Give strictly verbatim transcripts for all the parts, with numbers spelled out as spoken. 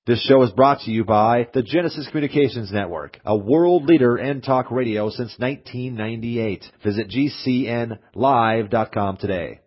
This show is brought to you by the Genesis Communications Network, a world leader in talk radio since nineteen ninety-eight. Visit G C N live dot com today.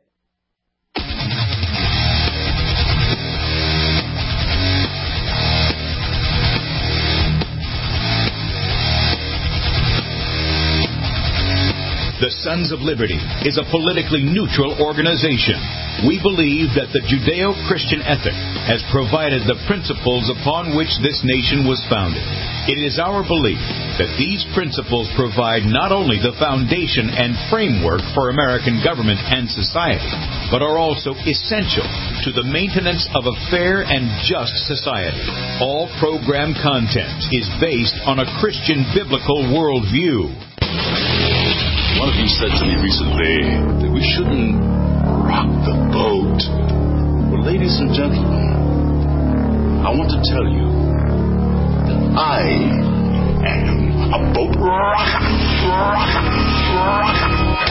The Sons of Liberty is a politically neutral organization. We believe that the Judeo-Christian ethic has provided the principles upon which this nation was founded. It is our belief that these principles provide not only the foundation and framework for American government and society, but are also essential to the maintenance of a fair and just society. All program content is based on a Christian biblical worldview. One of you said to me recently that we shouldn't rock the boat. Well, ladies and gentlemen, I want to tell you that I am a boat rocker, rocker, rocker.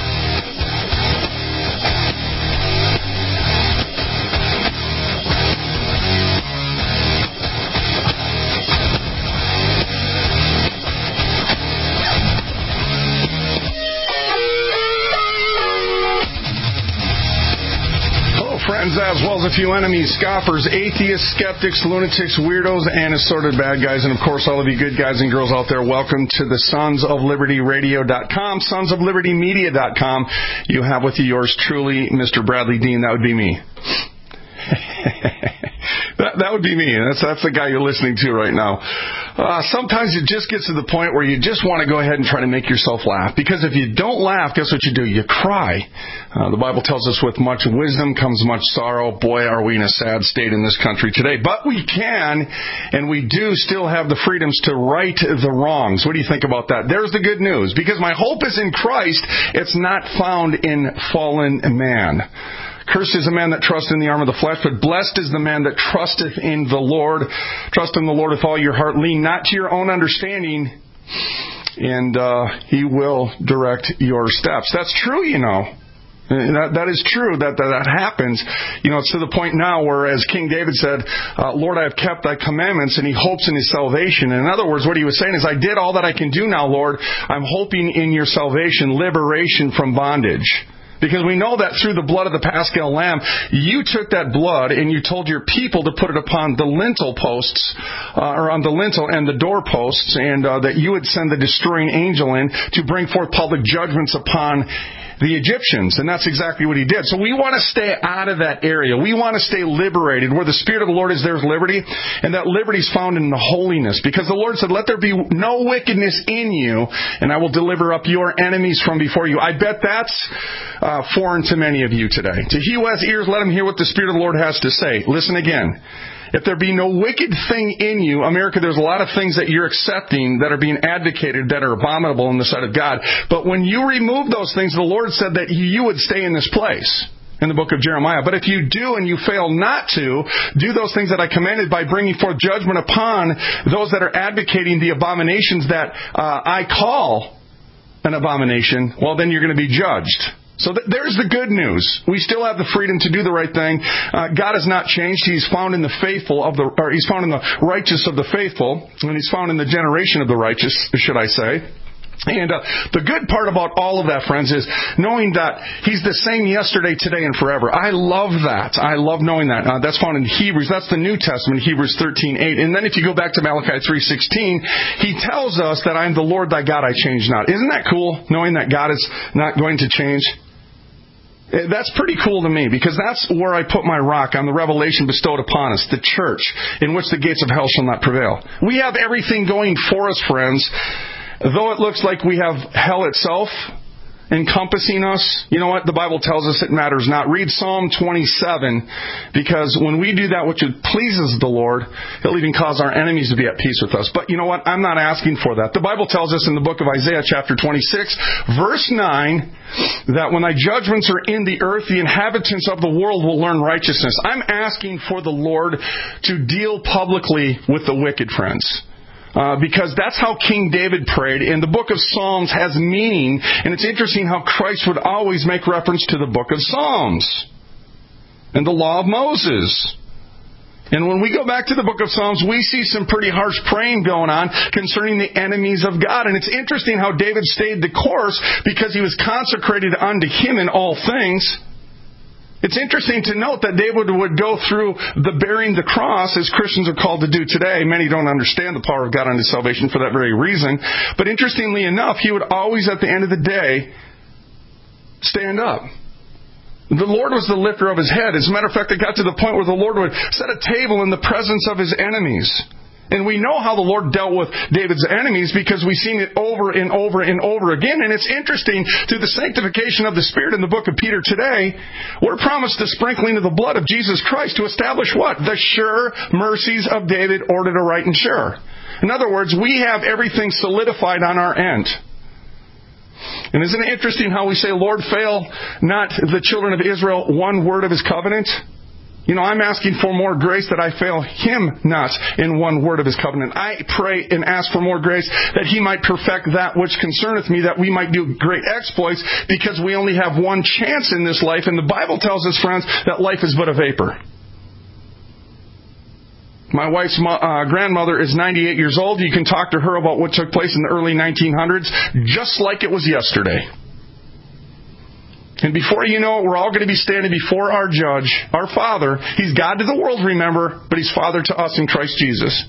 Friends, as well as a few enemies, scoffers, atheists, skeptics, lunatics, weirdos, and assorted bad guys. And, of course, all of you good guys and girls out there, welcome to the Sons of Liberty Radio dot com, Sons of Liberty Media dot com. You have with you yours truly, Mister Bradley Dean. That would be me. that, that would be me. That's, that's the guy you're listening to right now. Uh, sometimes it just gets to the point where you just want to go ahead and try to make yourself laugh. Because if you don't laugh, guess what you do? You cry. Uh, the Bible tells us with much wisdom comes much sorrow. Boy, are we in a sad state in this country today. But we can, and we do still have the freedoms to right the wrongs. What do you think about that? There's the good news. Because my hope is in Christ. It's not found in fallen man. Cursed is the man that trusts in the arm of the flesh, but blessed is the man that trusteth in the Lord. Trust in the Lord with all your heart. Lean not to your own understanding, and uh, He will direct your steps. That's true, you know. That, that is true, that, that that happens. You know, it's to the point now where, as King David said, uh, Lord, I have kept thy commandments, and he hopes in his salvation. And in other words, what he was saying is, I did all that I can do now, Lord. I'm hoping in your salvation, liberation from bondage. Because we know that through the blood of the Paschal Lamb, you took that blood and you told your people to put it upon the lintel posts, uh, or on the lintel and the doorposts, and uh, that you would send the destroying angel in to bring forth public judgments upon the Egyptians. And that's exactly what he did. So we want to stay out of that area. We want to stay liberated. Where the Spirit of the Lord is, there's liberty. And that liberty is found in the holiness. Because the Lord said, let there be no wickedness in you, and I will deliver up your enemies from before you. I bet that's uh, foreign to many of you today. To he who has ears, let him hear what the Spirit of the Lord has to say. Listen again. If there be no wicked thing in you, America, there's a lot of things that you're accepting that are being advocated that are abominable in the sight of God. But when you remove those things, the Lord said that you would stay in this place in the book of Jeremiah. But if you do and you fail not to do those things that I commanded by bringing forth judgment upon those that are advocating the abominations that uh, I call an abomination, well, then you're going to be judged. So th- there's the good news. We still have the freedom to do the right thing. Uh, God has not changed. He's found in the faithful of the, or He's found in the righteous of the faithful, and He's found in the generation of the righteous, should I say. And uh, the good part about all of that, friends, is knowing that He's the same yesterday, today, and forever. I love that. I love knowing that. Uh, that's found in Hebrews. That's the New Testament, Hebrews thirteen eight. And then if you go back to Malachi three sixteen, He tells us that I'm the Lord thy God, I change not. Isn't that cool, knowing that God is not going to change? That's pretty cool to me, because that's where I put my rock, on the revelation bestowed upon us, the church, in which the gates of hell shall not prevail. We have everything going for us, friends. Though it looks like we have hell itself encompassing us, you know what? The Bible tells us it matters not. Read Psalm twenty-seven, because when we do that which pleases the Lord, He'll even cause our enemies to be at peace with us. But you know what? I'm not asking for that. The Bible tells us in the book of Isaiah, chapter twenty-six, verse nine, that when thy judgments are in the earth, the inhabitants of the world will learn righteousness. I'm asking for the Lord to deal publicly with the wicked, friends. Uh, because that's how King David prayed, and the book of Psalms has meaning, and it's interesting how Christ would always make reference to the book of Psalms and the law of Moses. And when we go back to the book of Psalms, we see some pretty harsh praying going on concerning the enemies of God. And it's interesting how David stayed the course because he was consecrated unto Him in all things. It's interesting to note that David would go through the bearing the cross, as Christians are called to do today. Many don't understand the power of God unto salvation for that very reason. But interestingly enough, he would always, at the end of the day, stand up. The Lord was the lifter of his head. As a matter of fact, it got to the point where the Lord would set a table in the presence of his enemies. And we know how the Lord dealt with David's enemies because we've seen it over and over and over again. And it's interesting, through the sanctification of the Spirit in the book of Peter today, we're promised the sprinkling of the blood of Jesus Christ to establish what? The sure mercies of David ordered aright and sure. In other words, we have everything solidified on our end. And isn't it interesting how we say, Lord, fail not the children of Israel one word of His covenant? You know, I'm asking for more grace that I fail Him not in one word of His covenant. I pray and ask for more grace that He might perfect that which concerneth me, that we might do great exploits, because we only have one chance in this life. And the Bible tells us, friends, that life is but a vapor. My wife's uh, grandmother is ninety-eight years old. You can talk to her about what took place in the early nineteen hundreds, just like it was yesterday. And before you know it, we're all going to be standing before our judge, our Father. He's God to the world, remember, but He's Father to us in Christ Jesus.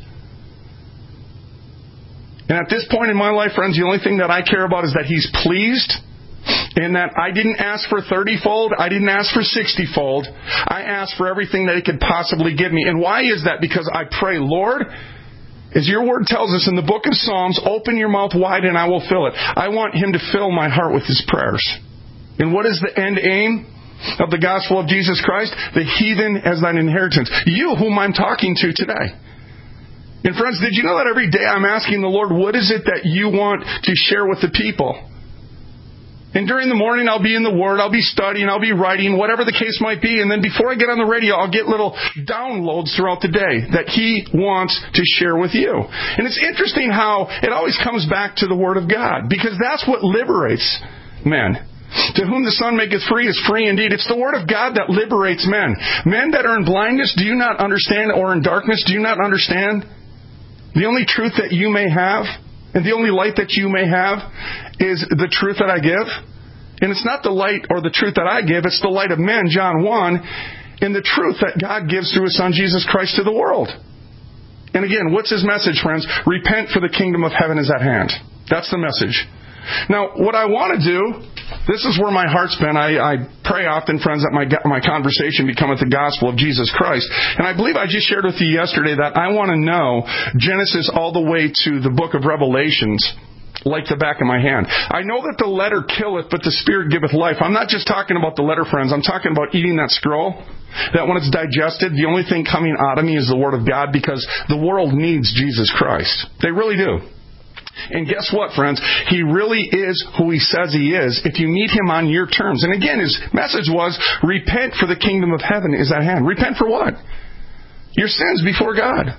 And at this point in my life, friends, the only thing that I care about is that He's pleased, and that I didn't ask for thirty-fold, I didn't ask for sixty-fold. I asked for everything that He could possibly give me. And why is that? Because I pray, Lord, as Your Word tells us in the book of Psalms, open Your mouth wide and I will fill it. I want Him to fill my heart with His prayers. And what is the end aim of the gospel of Jesus Christ? The heathen as thine inheritance. You, whom I'm talking to today. And friends, did you know that every day I'm asking the Lord, what is it that You want to share with the people? And during the morning, I'll be in the Word, I'll be studying, I'll be writing, whatever the case might be. And then before I get on the radio, I'll get little downloads throughout the day that He wants to share with you. And it's interesting how it always comes back to the Word of God, because that's what liberates men. To whom the Son maketh free is free indeed. It's the Word of God that liberates men. Men that are in blindness, do you not understand? Or in darkness, do you not understand? The only truth that you may have, and the only light that you may have, is the truth that I give. And it's not the light or the truth that I give, it's the light of men, John one, and the truth that God gives through His Son, Jesus Christ, to the world. And again, what's His message, friends? Repent, for the kingdom of heaven is at hand. That's the message. Now, what I want to do, this is where my heart's been. I, I pray often, friends, that my my conversation becometh the gospel of Jesus Christ. And I believe I just shared with you yesterday that I want to know Genesis all the way to the book of Revelations like the back of my hand. I know that the letter killeth, but the Spirit giveth life. I'm not just talking about the letter, friends. I'm talking about eating that scroll, that when it's digested, the only thing coming out of me is the Word of God, because the world needs Jesus Christ. They really do. And guess what, friends? He really is who He says He is if you meet Him on your terms. And again, His message was, repent, for the kingdom of heaven is at hand. Repent for what? Your sins before God.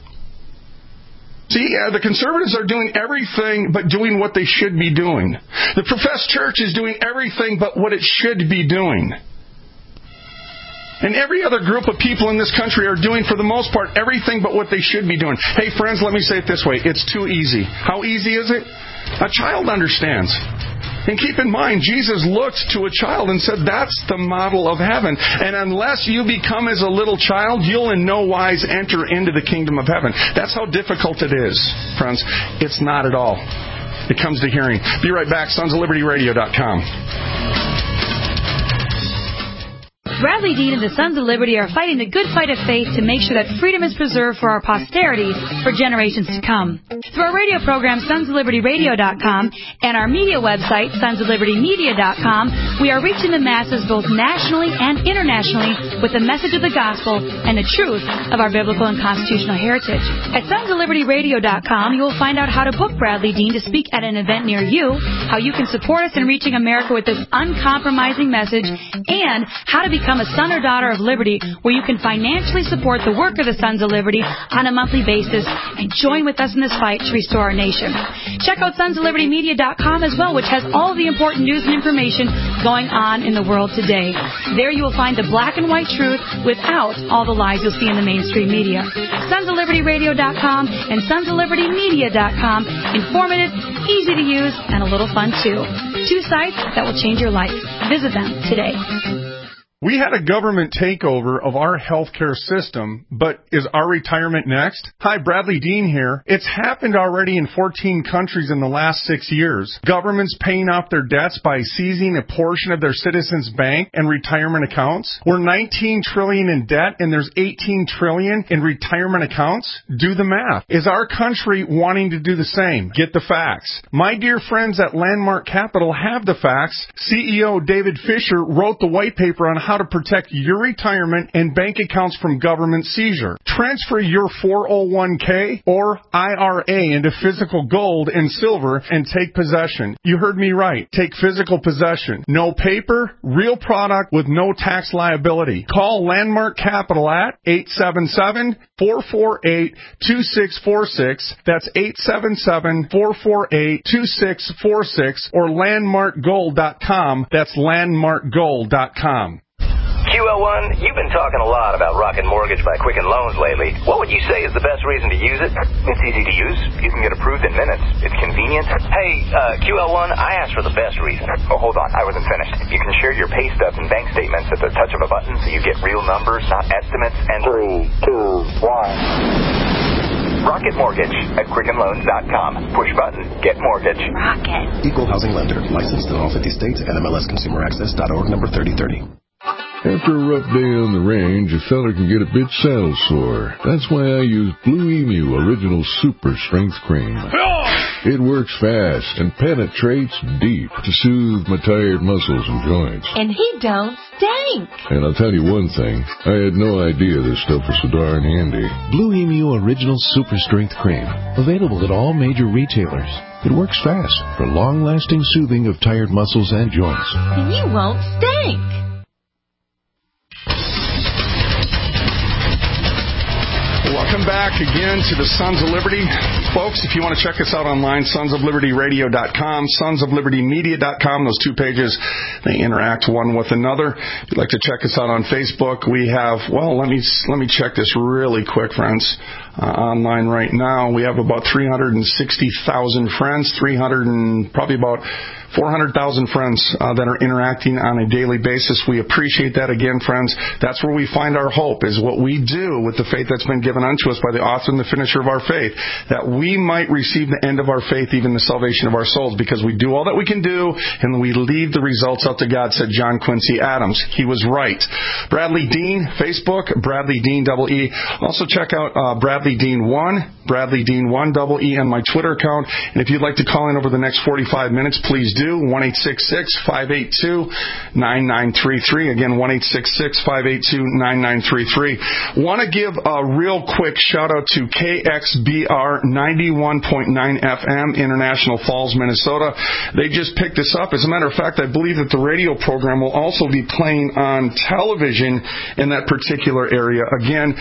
See, uh, the conservatives are doing everything but doing what they should be doing. The professed church is doing everything but what it should be doing. And every other group of people in this country are doing, for the most part, everything but what they should be doing. Hey, friends, let me say it this way. It's too easy. How easy is it? A child understands. And keep in mind, Jesus looked to a child and said, that's the model of heaven. And unless you become as a little child, you'll in no wise enter into the kingdom of heaven. That's how difficult it is, friends. It's not at all. It comes to hearing. Be right back. sons of liberty radio dot com. Bradley Dean and the Sons of Liberty are fighting the good fight of faith to make sure that freedom is preserved for our posterity for generations to come. Through our radio program, sons of liberty radio dot com, and our media website, sons of liberty media dot com, we are reaching the masses both nationally and internationally with the message of the gospel and the truth of our biblical and constitutional heritage. At sons of liberty radio dot com, you will find out how to book Bradley Dean to speak at an event near you, how you can support us in reaching America with this uncompromising message, and how to become become a son or daughter of Liberty, where you can financially support the work of the Sons of Liberty on a monthly basis and join with us in this fight to restore our nation. Check out sons of liberty media dot com as well, which has all the important news and information going on in the world today. There you will find the black and white truth without all the lies you'll see in the mainstream media. sons of liberty radio dot com and sons of liberty media dot com. Informative, easy to use, and a little fun too. Two sites that will change your life. Visit them today. We had a government takeover of our healthcare system, but is our retirement next? Hi, Bradley Dean here. It's happened already in fourteen countries in the last six years. Governments paying off their debts by seizing a portion of their citizens' bank and retirement accounts. We're nineteen trillion dollars in debt and there's eighteen trillion dollars in retirement accounts. Do the math. Is our country wanting to do the same? Get the facts. My dear friends at Landmark Capital have the facts. C E O David Fisher wrote the white paper on how to protect your retirement and bank accounts from government seizure. Transfer your four oh one k or I R A into physical gold and silver and take possession. You heard me right. Take physical possession. No paper, real product with no tax liability. Call Landmark Capital at eight seven seven, four four eight, two six four six. That's eight seven seven, four four eight, two six four six or landmark gold dot com. That's landmark gold dot com. Q L one, you've been talking a lot about Rocket Mortgage by Quicken Loans lately. What would you say is the best reason to use it? It's easy to use. You can get approved in minutes. It's convenient. Hey, uh, Q L one, I asked for the best reason. Oh, hold on. I wasn't finished. You can share your pay stubs and bank statements at the touch of a button so you get real numbers, not estimates. And three, two, one. Rocket Mortgage at quicken loans dot com. Push button. Get mortgage. Rocket. Equal housing lender. Licensed in all fifty states. N M L S consumer access dot org number thirty thirty. After a rough day on the range, a fella can get a bit saddle sore. That's why I use Blue Emu Original Super Strength Cream. It works fast and penetrates deep to soothe my tired muscles and joints. And he don't stink. And I'll tell you one thing, I had no idea this stuff was so darn handy. Blue Emu Original Super Strength Cream. Available at all major retailers. It works fast for long-lasting soothing of tired muscles and joints. And you won't stink. Welcome back again to the Sons of Liberty. Folks, if you want to check us out online, sons of liberty radio dot com, sons of liberty media dot com. Those two pages, they interact one with another. If you'd like to check us out on Facebook, we have, well, let me let me check this really quick, friends. Uh, online right now, we have about three hundred sixty thousand friends, three hundred and probably about four hundred thousand friends uh, that are interacting on a daily basis. We appreciate that again, friends. That's where we find our hope, is what we do with the faith that's been given unto us by the author and the finisher of our faith, that we might receive the end of our faith, even the salvation of our souls, because we do all that we can do, and we leave the results up to God, said John Quincy Adams. He was right. Bradley Dean, Facebook, Bradley Dean, double E. Also check out uh, Bradley Dean one, Bradley Dean one, double E, on my Twitter account. And if you'd like to call in over the next forty-five minutes, please do. one eight six six, five eight two, nine nine three three. Again, one eight six six, five eight two, nine nine three three. Want to give a real quick shout out to K X B R ninety-one point nine F M, International Falls, Minnesota. They just picked this up. As a matter of fact, I believe that the radio program will also be playing on television in that particular area. Again,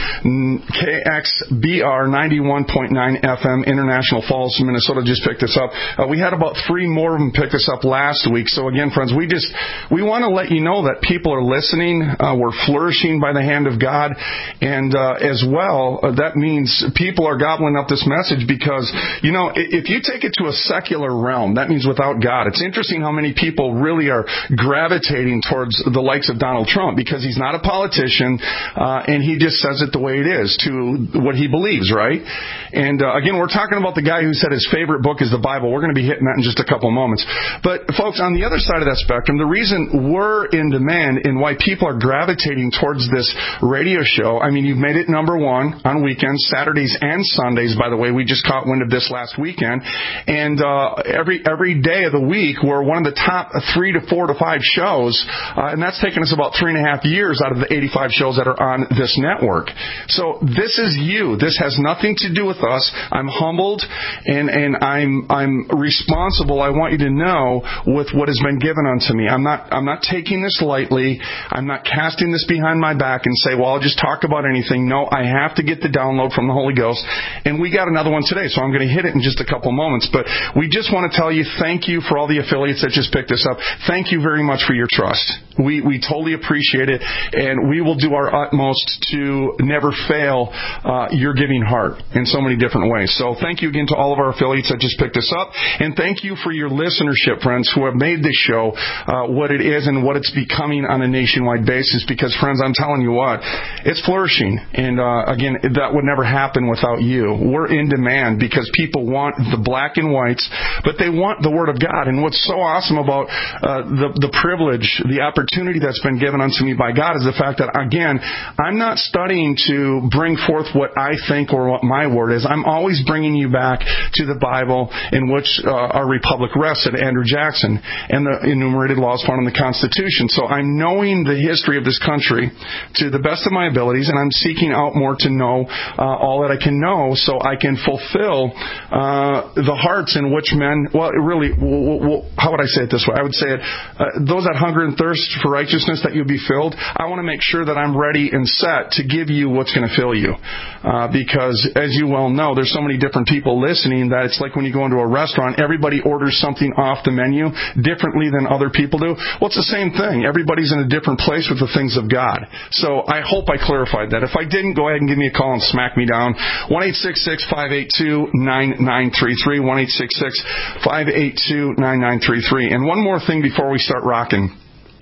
K X B R ninety-one point nine F M, International Falls, Minnesota just picked this up. Uh, we had about three more of them pick this up last week. So again, friends, we just, we want to let you know that people are listening. Uh, we're flourishing by the hand of God. And uh, as well, uh, that means people are gobbling up this message because, you know, if you take it to a secular realm, that means without God. It's interesting how many people really are gravitating towards the likes of Donald Trump because he's not a politician uh, and he just says it the way it is to what he believes, right? And uh, again, we're talking about the guy who said his favorite book is the Bible. We're going to be hitting that in just a couple of moments. But folks, on the other side of that spectrum, the reason we're in demand and why people are gravitating towards this radio show, I mean, you've made it number one on weekends, Saturdays and Sundays, by the way. We just caught wind of this last weekend. And uh, every every day of the week, we're one of the top three to four to five shows. Uh, and that's taken us about three and a half years out of the eighty-five shows that are on this network. So this is you. This has nothing to do with us. I'm humbled and, and I'm I'm responsible, I want you to know, with what has been given unto me. I'm not I'm not taking this lightly. I'm not casting this behind my back and say, well, I'll just talk about anything. No, I have to get the download from the Holy Ghost. And we got another one today, so I'm going to hit it in just a couple moments. But we just want to tell you thank you for all the affiliates that just picked us up. Thank you very much for your trust. We we totally appreciate it, and we will do our utmost to never fail uh, your giving heart in so many different ways. So thank you again to all of our affiliates that just picked us up, and thank you for your listenership, friends, who have made this show uh, what it is and what it's becoming on a nationwide basis. Because, friends, I'm telling you what, it's flourishing, and uh, again, that would never happen without you. We're in demand because people want the black and whites, but they want the Word of God. And what's so awesome about uh, the the privilege, the opportunity opportunity that's been given unto me by God is the fact that, again, I'm not studying to bring forth what I think or what my word is. I'm always bringing you back to the Bible, in which uh, our republic rests, at Andrew Jackson, and the enumerated laws found in the Constitution. So I'm knowing the history of this country to the best of my abilities, and I'm seeking out more to know uh, all that I can know so I can fulfill uh, the hearts in which men, well, really, well, well, how would I say it this way? I would say it, uh, those that hunger and thirst for righteousness, that you'll be filled. I want to make sure that I'm ready and set to give you what's going to fill you. Uh, because, as you well know, there's so many different people listening that it's like when you go into a restaurant, everybody orders something off the menu differently than other people do. Well, it's the same thing. Everybody's in a different place with the things of God. So I hope I clarified that. If I didn't, go ahead and give me a call and smack me down. one eight six six, five eight two, nine nine three three. one eight six six, five eight two, nine nine three three. And one more thing before we start rocking.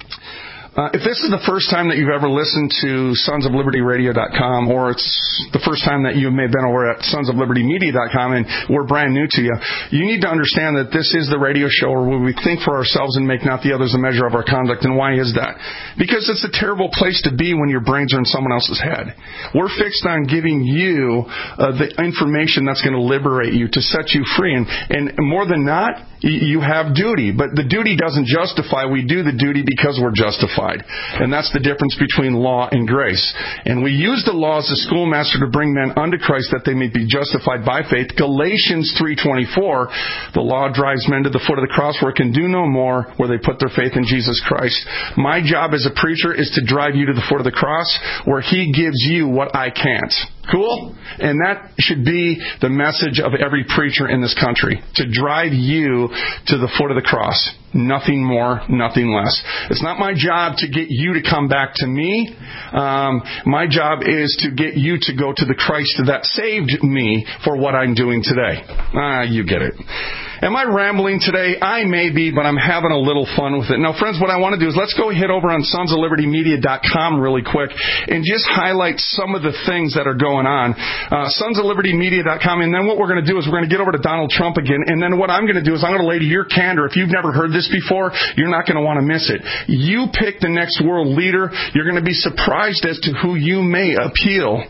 Uh, if this is the first time that you've ever listened to sons of liberty radio dot com, or it's the first time that you may have been over at sons of liberty media dot com and we're brand new to you, you need to understand that this is the radio show where we think for ourselves and make not the others a measure of our conduct. And why is that? Because it's a terrible place to be when your brains are in someone else's head. We're fixed on giving you uh, the information that's going to liberate you, to set you free. And, and more than not, you have duty. But the duty doesn't justify. We do the duty because we're justified. And that's the difference between law and grace. And we use the law as a schoolmaster to bring men unto Christ, that they may be justified by faith. Galatians three twenty-four, the law drives men to the foot of the cross, where it can do no more, where they put their faith in Jesus Christ. My job as a preacher is to drive you to the foot of the cross, where He gives you what I can't. Cool? And that should be the message of every preacher in this country, to drive you to the foot of the cross. Nothing more, nothing less. It's not my job to get you to come back to me. Um, my job is to get you to go to the Christ that saved me for what I'm doing today. Ah, you get it. Am I rambling today? I may be, but I'm having a little fun with it. Now, friends, what I want to do is let's go hit over on sons of liberty media dot com really quick and just highlight some of the things that are going on. Uh, sons of liberty media dot com, and then what we're going to do is we're going to get over to Donald Trump again, and then what I'm going to do is I'm going to lay to your candor. If you've never heard this before, you're not going to want to miss it. You pick the next world leader. You're going to be surprised as to who you may appeal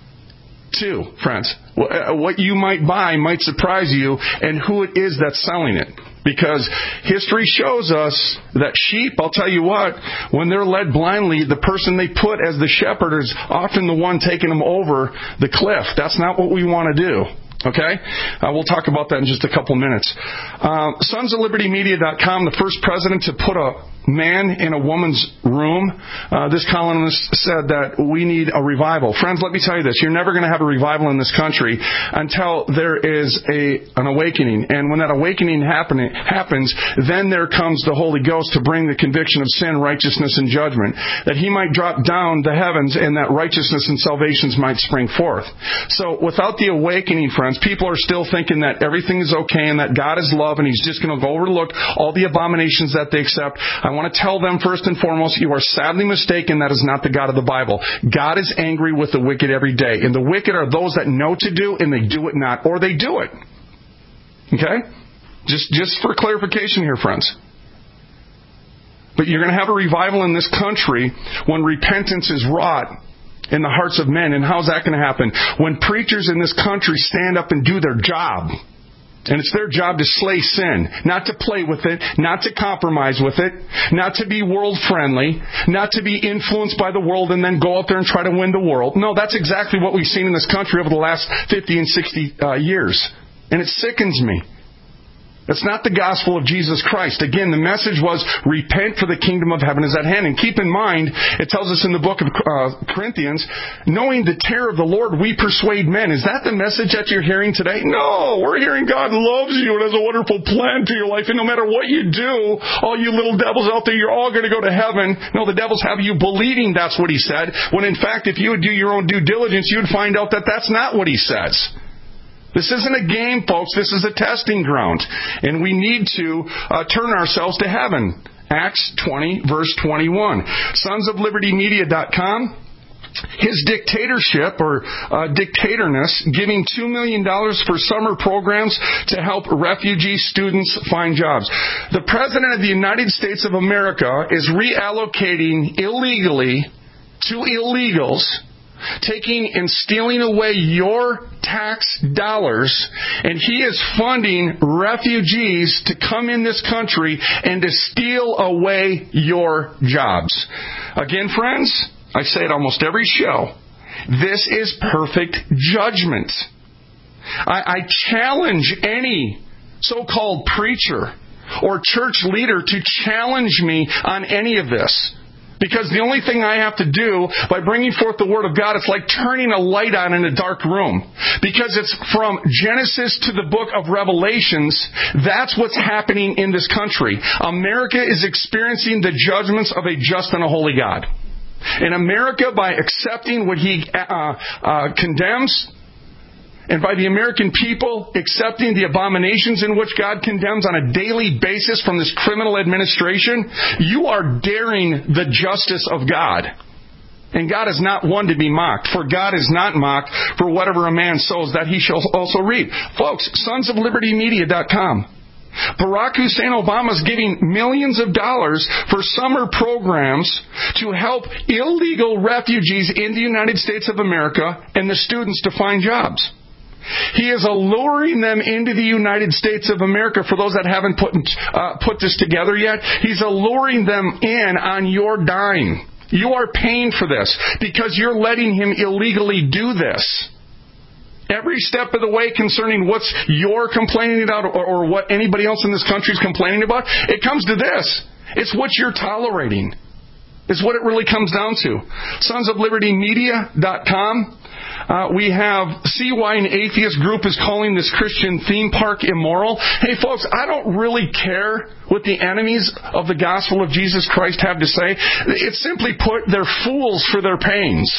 to, friends. What you might buy might surprise you, and who it is that's selling it. Because history shows us that sheep, I'll tell you what, when they're led blindly, the person they put as the shepherd is often the one taking them over the cliff. That's not what we want to do. Okay? Uh, we'll talk about that in just a couple minutes. Uh, sons of liberty media dot com, the first president to put a man in a woman's room. Uh, this columnist said that we need a revival. Friends, let me tell you this. You're never going to have a revival in this country until there is a an awakening. And when that awakening happen, happens, then there comes the Holy Ghost to bring the conviction of sin, righteousness, and judgment. That He might drop down the heavens and that righteousness and salvations might spring forth. So without the awakening, friends, people are still thinking that everything is okay and that God is love and He's just going to overlook all the abominations that they accept. I want to tell them first and foremost, you are sadly mistaken. That is not the God of the Bible. God is angry with the wicked every day. And the wicked are those that know to do and they do it not, or they do it. Okay? Just, just for clarification here, friends. But you're going to have a revival in this country when repentance is wrought in the hearts of men. And how's that going to happen? When preachers in this country stand up and do their job. And it's their job to slay sin, not to play with it, not to compromise with it, not to be world-friendly, not to be influenced by the world and then go out there and try to win the world. No, that's exactly what we've seen in this country over the last fifty and sixty uh, years. And it sickens me. That's not the gospel of Jesus Christ. Again, the message was, repent, for the kingdom of heaven is at hand. And keep in mind, it tells us in the book of uh, Corinthians, knowing the terror of the Lord, we persuade men. Is that the message that you're hearing today? No, we're hearing God loves you and has a wonderful plan to your life. And no matter what you do, all you little devils out there, you're all going to go to heaven. No, the devils have you believing that's what he said, when in fact, if you would do your own due diligence, you'd find out that that's not what he says. This isn't a game, folks. This is a testing ground. And we need to uh, turn ourselves to heaven. Acts twenty, verse twenty-one. sons of liberty media dot com. His dictatorship, or uh, dictatorness, giving two million dollars for summer programs to help refugee students find jobs. The President of the United States of America is reallocating illegally to illegals, taking and stealing away your tax dollars, and he is funding refugees to come in this country and to steal away your jobs. Again, friends, I say it almost every show, this is perfect judgment. I, I challenge any so-called preacher or church leader to challenge me on any of this. Because the only thing I have to do by bringing forth the Word of God, it's like turning a light on in a dark room. Because it's from Genesis to the book of Revelations, that's what's happening in this country. America is experiencing the judgments of a just and a holy God. And America, by accepting what He uh, uh, condemns, and by the American people accepting the abominations in which God condemns on a daily basis from this criminal administration, you are daring the justice of God. And God is not one to be mocked, for God is not mocked, for whatever a man sows, that he shall also reap. Folks, sons of liberty media dot com. Barack Hussein Obama is giving millions of dollars for summer programs to help illegal refugees in the United States of America and the students to find jobs. He is alluring them into the United States of America. For those that haven't put, uh, put this together yet, he's alluring them in on your dime. You are paying for this because you're letting him illegally do this. Every step of the way concerning what's you're complaining about or, or what anybody else in this country is complaining about, it comes to this. It's what you're tolerating. It's what it really comes down to. sons of liberty media dot com. Uh, we have See Why an Atheist Group is calling this Christian theme park immoral. Hey, folks, I don't really care what the enemies of the gospel of Jesus Christ have to say. It's simply put, they're fools for their pains.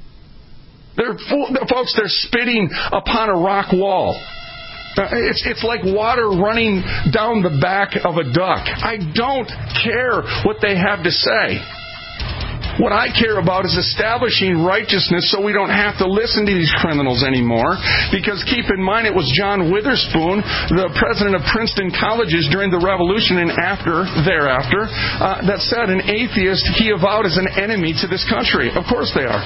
They're fool- folks, they're spitting upon a rock wall. Uh, it's, it's like water running down the back of a duck. I don't care what they have to say. What I care about is establishing righteousness so we don't have to listen to these criminals anymore. Because keep in mind, it was John Witherspoon, the president of Princeton Colleges during the Revolution and after, thereafter, uh, that said an atheist he avowed as an enemy to this country. Of course they are.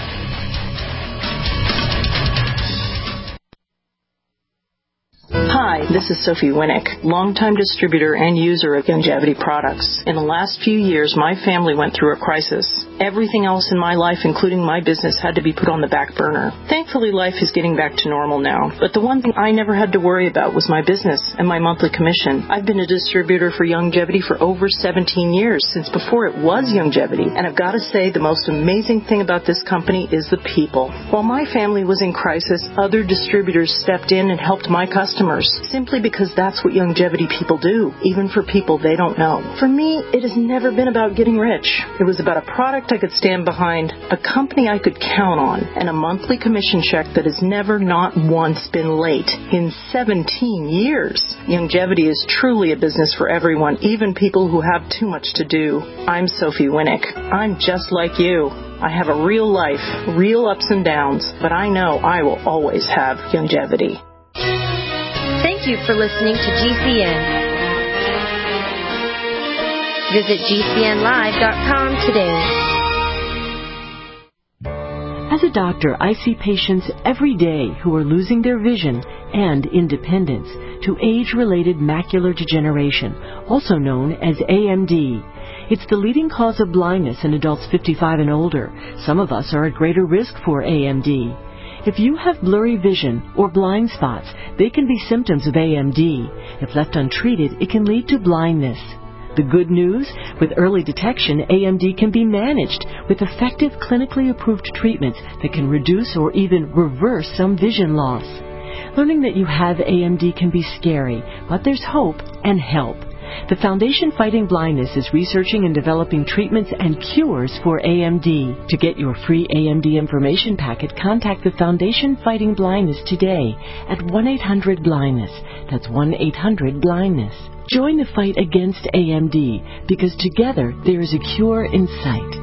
Hi, this is Sophie Winnick, longtime distributor and user of Youngevity products. In the last few years, my family went through a crisis. Everything else in my life, including my business, had to be put on the back burner. Thankfully, life is getting back to normal now. But the one thing I never had to worry about was my business and my monthly commission. I've been a distributor for Youngevity for over seventeen years, since before it was Youngevity. And I've got to say, the most amazing thing about this company is the people. While my family was in crisis, other distributors stepped in and helped my customers, simply because that's what Youngevity people do, even for people they don't know. For me, it has never been about getting rich. It was about a product I could stand behind, a company I could count on, and a monthly commission check that has never, not once, been late in seventeen years. Youngevity is truly a business for everyone, even people who have too much to do. I'm Sophie Winnick. I'm just like you. I have a real life, real ups and downs, but I know I will always have Youngevity. Thank you for listening to G C N. Visit G C N live dot com today. As a doctor, I see patients every day who are losing their vision and independence to age-related macular degeneration, also known as A M D. It's the leading cause of blindness in adults fifty-five and older. Some of us are at greater risk for A M D. If you have blurry vision or blind spots, they can be symptoms of A M D. If left untreated, it can lead to blindness. The good news? With early detection, A M D can be managed with effective clinically approved treatments that can reduce or even reverse some vision loss. Learning that you have A M D can be scary, but there's hope and help. The Foundation Fighting Blindness is researching and developing treatments and cures for A M D. To get your free A M D information packet, contact the Foundation Fighting Blindness today at one eight hundred blindness. That's one eight hundred blindness. Join the fight against A M D, because together there is a cure in sight.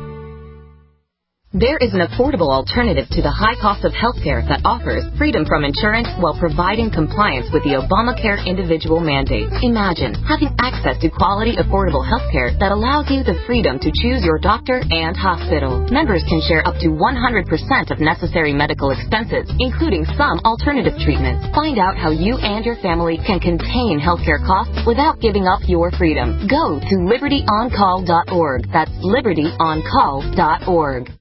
There is an affordable alternative to the high cost of health care that offers freedom from insurance while providing compliance with the Obamacare individual mandate. Imagine having access to quality, affordable health care that allows you the freedom to choose your doctor and hospital. Members can share up to one hundred percent of necessary medical expenses, including some alternative treatments. Find out how you and your family can contain healthcare costs without giving up your freedom. Go to liberty on call dot org. That's liberty on call dot org.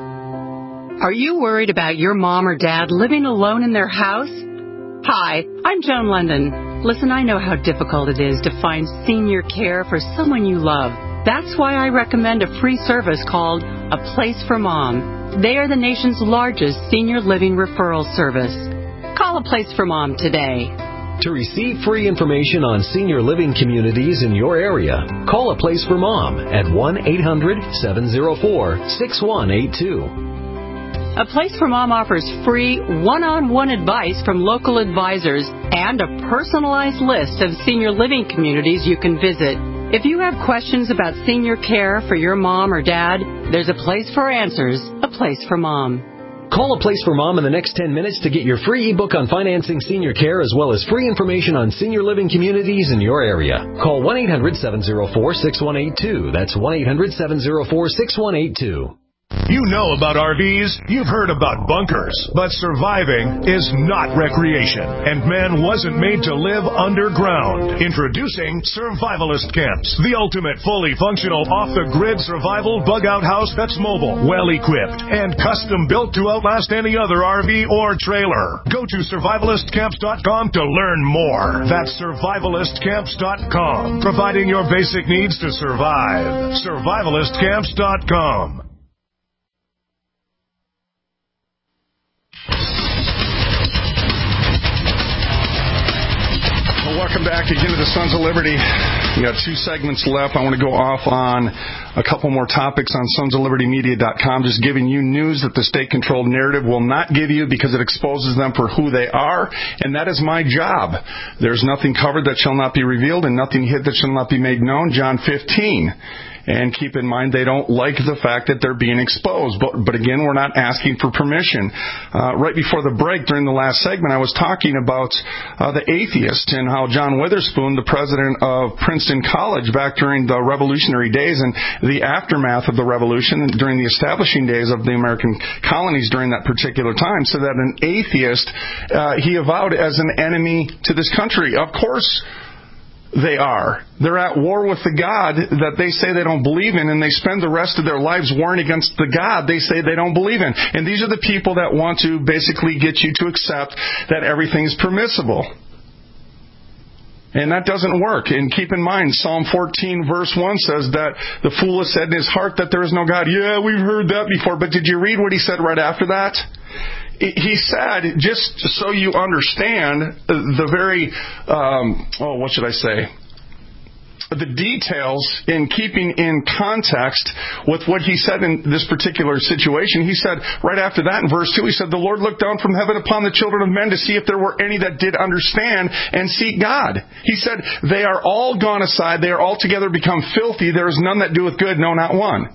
Are you worried about your mom or dad living alone in their house? Hi, I'm Joan London. Listen, I know how difficult it is to find senior care for someone you love. That's why I recommend a free service called A Place for Mom. They are the nation's largest senior living referral service. Call A Place for Mom today. To receive free information on senior living communities in your area, call A Place for Mom at one eight hundred seven oh four six one eight two. A Place for Mom offers free one-on-one advice from local advisors and a personalized list of senior living communities you can visit. If you have questions about senior care for your mom or dad, there's a place for answers, A Place for Mom. Call A Place for Mom in the next ten minutes to get your free ebook on financing senior care as well as free information on senior living communities in your area. Call one eight hundred seven oh four six one eight two. That's one eight hundred seven oh four six one eight two. You know about R Vs, you've heard about bunkers, but surviving is not recreation, and man wasn't made to live underground. Introducing Survivalist Camps, the ultimate fully functional off-the-grid survival bug-out house that's mobile, well-equipped, and custom-built to outlast any other R V or trailer. Go to survivalist camps dot com to learn more. That's survivalist camps dot com, providing your basic needs to survive. survivalist camps dot com. Welcome back again to the Sons of Liberty. We got two segments left. I want to go off on a couple more topics on sons of liberty media dot com, just giving you news that the state-controlled narrative will not give you because it exposes them for who they are, and that is my job. There's nothing covered that shall not be revealed, and nothing hid that shall not be made known. John fifteen. And keep in mind, they don't like the fact that they're being exposed. But, but again, we're not asking for permission. Uh, right before the break, during the last segment, I was talking about uh, the atheist and how John Witherspoon, the president of Princeton College back during the revolutionary days and the aftermath of the revolution and during the establishing days of the American colonies during that particular time, said that an atheist, uh, he avowed as an enemy to this country. Of course, they are. They're at war with the God that they say they don't believe in, and they spend the rest of their lives warring against the God they say they don't believe in. And these are the people that want to basically get you to accept that everything's permissible. And that doesn't work. And keep in mind, Psalm fourteen verse one says that the fool has said in his heart that there is no God. Yeah, we've heard that before. But did you read what he said right after that? He said, just so you understand, the very, um, oh, what should I say? The details in keeping in context with what he said in this particular situation. He said, right after that in verse two, he said, the Lord looked down from heaven upon the children of men to see if there were any that did understand and seek God. He said, they are all gone aside. They are altogether become filthy. There is none that doeth good, no, not one.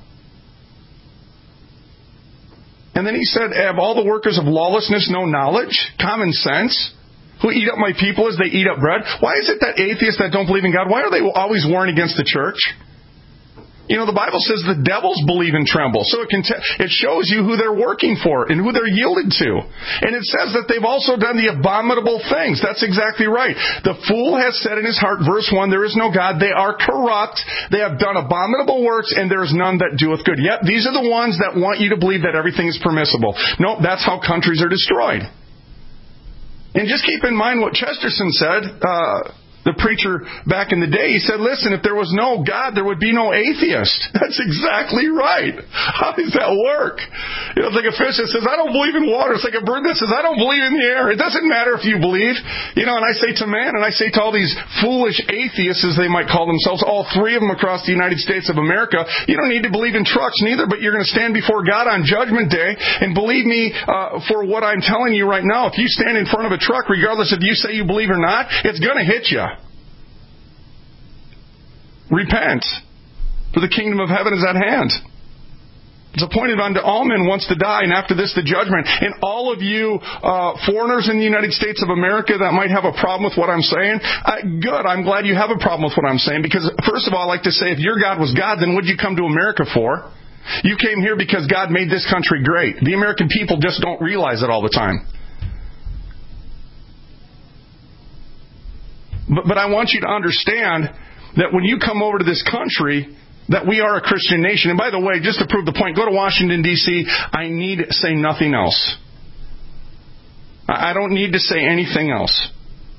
And then he said, have all the workers of lawlessness no knowledge, common sense, who eat up my people as they eat up bread? Why is it that atheists that don't believe in God, why are they always warring against the church? You know, the Bible says the devils believe and tremble. So it can t- it shows you who they're working for and who they're yielded to. And it says that they've also done the abominable things. That's exactly right. The fool has said in his heart, verse one, there is no God. They are corrupt. They have done abominable works, and there is none that doeth good. Yep, these are the ones that want you to believe that everything is permissible. No, that's how countries are destroyed. And just keep in mind what Chesterton said, uh, the preacher back in the day. He said, listen, if there was no God, there would be no atheist. That's exactly right. How does that work? You know, it's like a fish that says, I don't believe in water. It's like a bird that says, I don't believe in the air. It doesn't matter if you believe. You know, and I say to man, and I say to all these foolish atheists, as they might call themselves, all three of them across the United States of America, you don't need to believe in trucks neither, but you're going to stand before God on Judgment Day. And believe me, uh, for what I'm telling you right now, if you stand in front of a truck, regardless if you say you believe or not, it's going to hit you. Repent, for the kingdom of heaven is at hand. It's appointed unto all men once to die, and after this the judgment. And all of you uh, foreigners in the United States of America that might have a problem with what I'm saying, uh, good, I'm glad you have a problem with what I'm saying, because first of all, I like to say, if your God was God, then what did you come to America for? You came here because God made this country great. The American people just don't realize it all the time. But, but I want you to understand that when you come over to this country, that we are a Christian nation. And by the way, just to prove the point, go to Washington, D C I need say nothing else. I don't need to say anything else.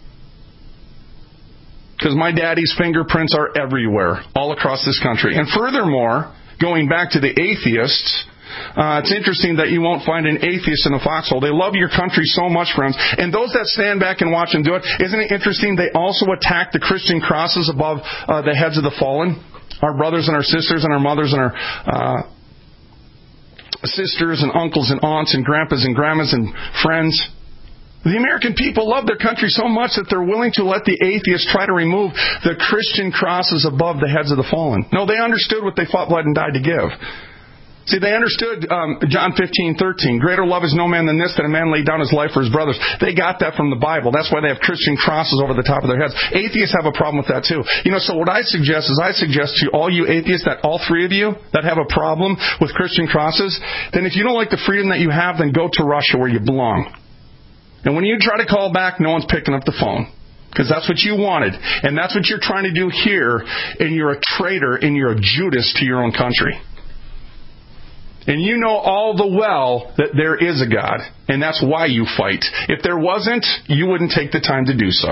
Because my daddy's fingerprints are everywhere, all across this country. And furthermore, going back to the atheists, Uh, it's interesting that you won't find an atheist in a foxhole. They love your country so much, friends. And those that stand back and watch them do it, isn't it interesting? They also attack the Christian crosses above uh, the heads of the fallen. Our brothers and our sisters and our mothers and our uh, sisters and uncles and aunts and grandpas and grandmas and friends. The American people love their country so much that they're willing to let the atheists try to remove the Christian crosses above the heads of the fallen. No, they understood what they fought, bled, and died to give. See, they understood um, John fifteen thirteen. Greater love is no man than this, that a man laid down his life for his brothers. They got that from the Bible. That's why they have Christian crosses over the top of their heads. Atheists have a problem with that too. You know, so what I suggest is I suggest to all you atheists, that all three of you that have a problem with Christian crosses, then if you don't like the freedom that you have, then go to Russia where you belong. And when you try to call back, no one's picking up the phone. Because that's what you wanted. And that's what you're trying to do here. And you're a traitor and you're a Judas to your own country. And you know all the well that there is a God. And that's why you fight. If there wasn't, you wouldn't take the time to do so.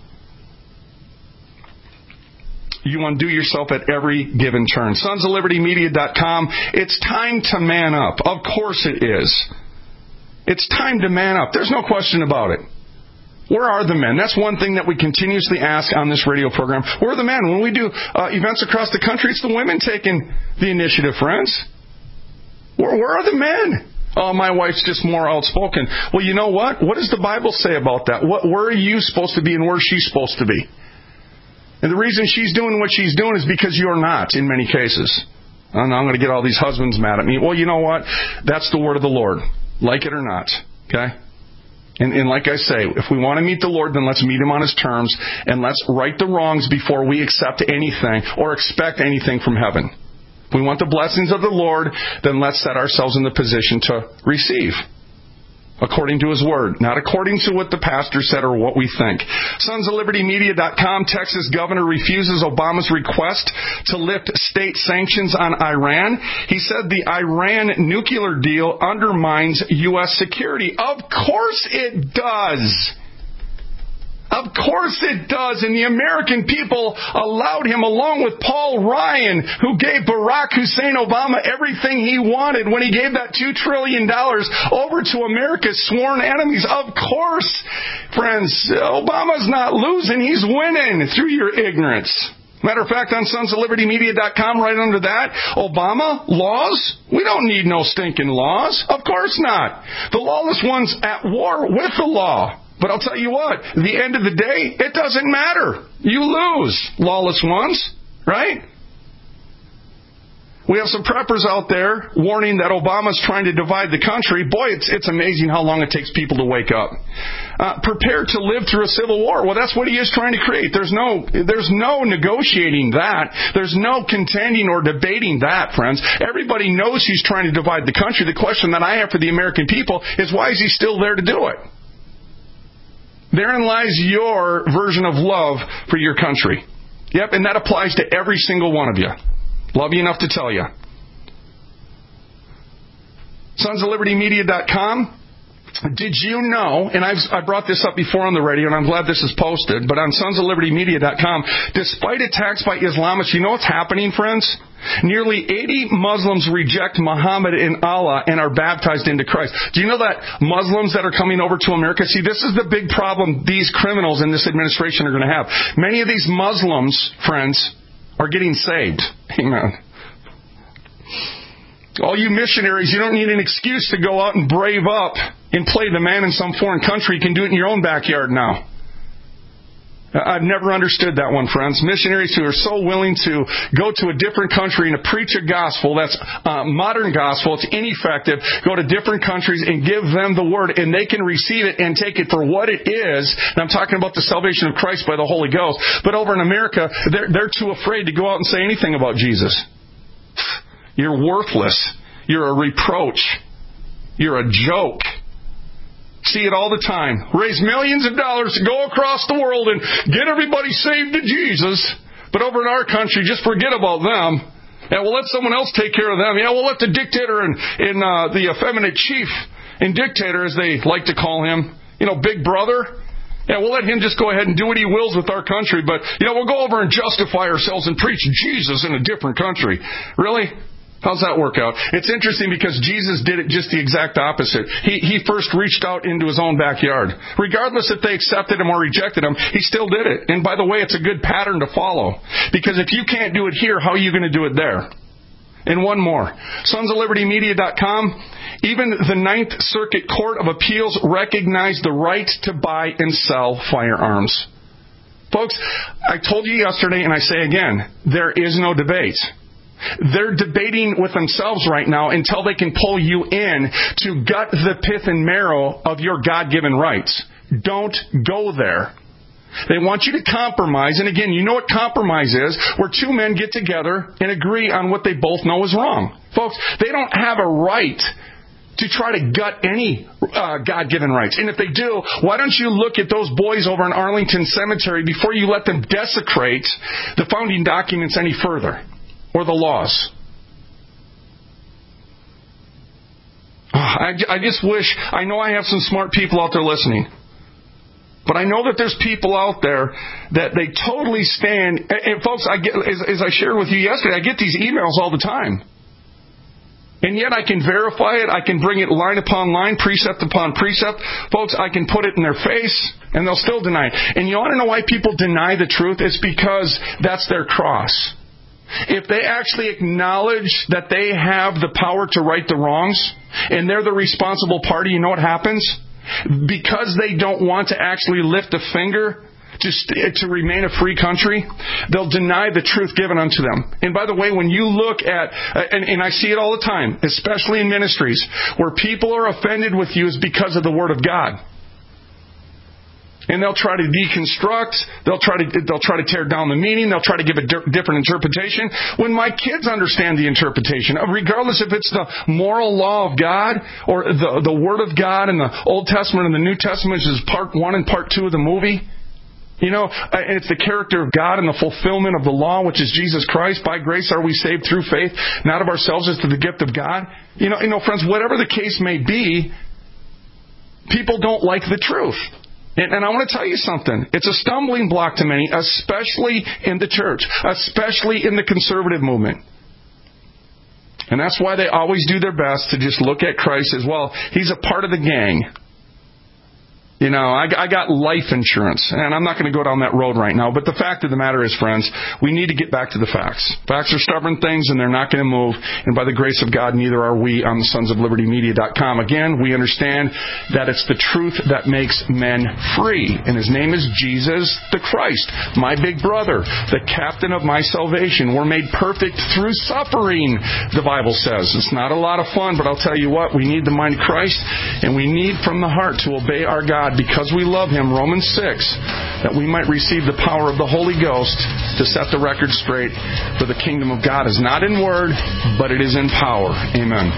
You undo yourself at every given turn. Sons of Liberty Media dot com. It's time to man up. Of course it is. It's time to man up. There's no question about it. Where are the men? That's one thing that we continuously ask on this radio program. Where are the men? When we do uh, events across the country, it's the women taking the initiative, friends. Where, where are the men? Oh, my wife's just more outspoken. Well, you know what? What does the Bible say about that? What, where are you supposed to be and where is she supposed to be? And the reason she's doing what she's doing is because you're not, in many cases. And I'm going to get all these husbands mad at me. Well, you know what? That's the word of the Lord. Like it or not. Okay? And, and like I say, if we want to meet the Lord, then let's meet Him on His terms. And let's right the wrongs before we accept anything or expect anything from heaven. If we want the blessings of the Lord, then let's set ourselves in the position to receive. According to His Word. Not according to what the pastor said or what we think. Sons of Liberty Media dot com. Texas governor refuses Obama's request to lift state sanctions on Iran. He said the Iran nuclear deal undermines U S security. Of course it does. Of course it does. And the American people allowed him, along with Paul Ryan, who gave Barack Hussein Obama everything he wanted when he gave that two trillion dollars over to America's sworn enemies. Of course, friends, Obama's not losing. He's winning through your ignorance. Matter of fact, on Sons of Liberty Media dot com, right under that, Obama, laws? We don't need no stinking laws. Of course not. The lawless one's at war with the law. But I'll tell you what, at the end of the day, it doesn't matter. You lose, lawless ones, right? We have some preppers out there warning that Obama's trying to divide the country. Boy, it's, it's amazing how long it takes people to wake up. Uh, prepare to live through a civil war. Well, that's what he is trying to create. There's no, there's no negotiating that. There's no contending or debating that, friends. Everybody knows he's trying to divide the country. The question that I have for the American people is, why is he still there to do it? Therein lies your version of love for your country. Yep, and that applies to every single one of you. Love you enough to tell you. Sons of Liberty Media dot com. Did you know, and I've I brought this up before on the radio, and I'm glad this is posted, but on Sons of Liberty Media dot com, despite attacks by Islamists, you know what's happening, friends? Nearly eighty Muslims reject Muhammad and Allah and are baptized into Christ. Do you know that Muslims that are coming over to America, see, this is the big problem these criminals in this administration are going to have. Many of these Muslims, friends, are getting saved. Amen. All you missionaries, you don't need an excuse to go out and brave up and play the man in some foreign country. You can do it in your own backyard now. I've never understood that one, friends. Missionaries who are so willing to go to a different country and to preach a gospel that's uh, modern gospel, it's ineffective, go to different countries and give them the word, and they can receive it and take it for what it is. And I'm talking about the salvation of Christ by the Holy Ghost. But over in America, they're, they're too afraid to go out and say anything about Jesus. You're worthless. You're a reproach. You're a joke. See it all the time. Raise millions of dollars to go across the world and get everybody saved to Jesus. But over in our country, just forget about them. Yeah, we'll let someone else take care of them. Yeah, we'll let the dictator and, and uh, the effeminate chief and dictator, as they like to call him, you know, Big Brother. Yeah, we'll let him just go ahead and do what he wills with our country. But, you know, we'll go over and justify ourselves and preach Jesus in a different country. Really? How's that work out? It's interesting because Jesus did it just the exact opposite. He he first reached out into his own backyard. Regardless if they accepted him or rejected him, he still did it. And by the way, it's a good pattern to follow. Because if you can't do it here, how are you going to do it there? And one more. Sons of Liberty Media dot com. Even the Ninth Circuit Court of Appeals recognized the right to buy and sell firearms. Folks, I told you yesterday and I say again, there is no debate. They're debating with themselves right now until they can pull you in to gut the pith and marrow of your God-given rights. Don't go there. They want you to compromise. And again, you know what compromise is, where two men get together and agree on what they both know is wrong. Folks, they don't have a right to try to gut any uh, God-given rights. And if they do, why don't you look at those boys over in Arlington Cemetery before you let them desecrate the founding documents any further? Or the laws. I, I just wish, I know I have some smart people out there listening. But I know that there's people out there that they totally stand, and, and folks, I get, as, as I shared with you yesterday, I get these emails all the time. And yet I can verify it, I can bring it line upon line, precept upon precept. Folks, I can put it in their face, and they'll still deny it. And you want to know why people deny the truth? It's because that's their cross. If they actually acknowledge that they have the power to right the wrongs, and they're the responsible party, you know what happens? Because they don't want to actually lift a finger to, st- to remain a free country, they'll deny the truth given unto them. And by the way, when you look at, uh, and, and I see it all the time, especially in ministries, where people are offended with you is because of the Word of God. And they'll try to deconstruct. They'll try to they'll try to tear down the meaning. They'll try to give a di- different interpretation. When my kids understand the interpretation, regardless if it's the moral law of God or the the Word of God in the Old Testament and the New Testament, which is part one and part two of the movie, you know, and it's the character of God and the fulfillment of the law, which is Jesus Christ. By grace are we saved through faith, not of ourselves, as to the gift of God. You know, you know, friends, whatever the case may be, people don't like the truth. And, and I want to tell you something. It's a stumbling block to many, especially in the church, especially in the conservative movement. And that's why they always do their best to just look at Christ as, well, he's a part of the gang. You know, I, I got life insurance, and I'm not going to go down that road right now, but the fact of the matter is, friends, we need to get back to the facts. Facts are stubborn things, and they're not going to move, and by the grace of God, neither are we on the sons of liberty media dot com. Again, we understand that it's the truth that makes men free, and His name is Jesus the Christ, my big brother, the captain of my salvation. We're made perfect through suffering, the Bible says. It's not a lot of fun, but I'll tell you what, we need the mind of Christ, and we need from the heart to obey our God because we love Him, Romans six, that we might receive the power of the Holy Ghost to set the record straight, for the kingdom of God is not in word, but it is in power. Amen.